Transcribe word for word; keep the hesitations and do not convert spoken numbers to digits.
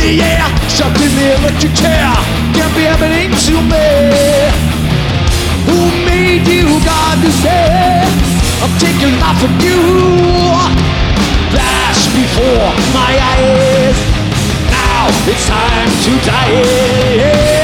Yeah, something electric chair can't be happening to me. Who made you God to say I'm taking life from you? Flash before my eyes, now it's time to die.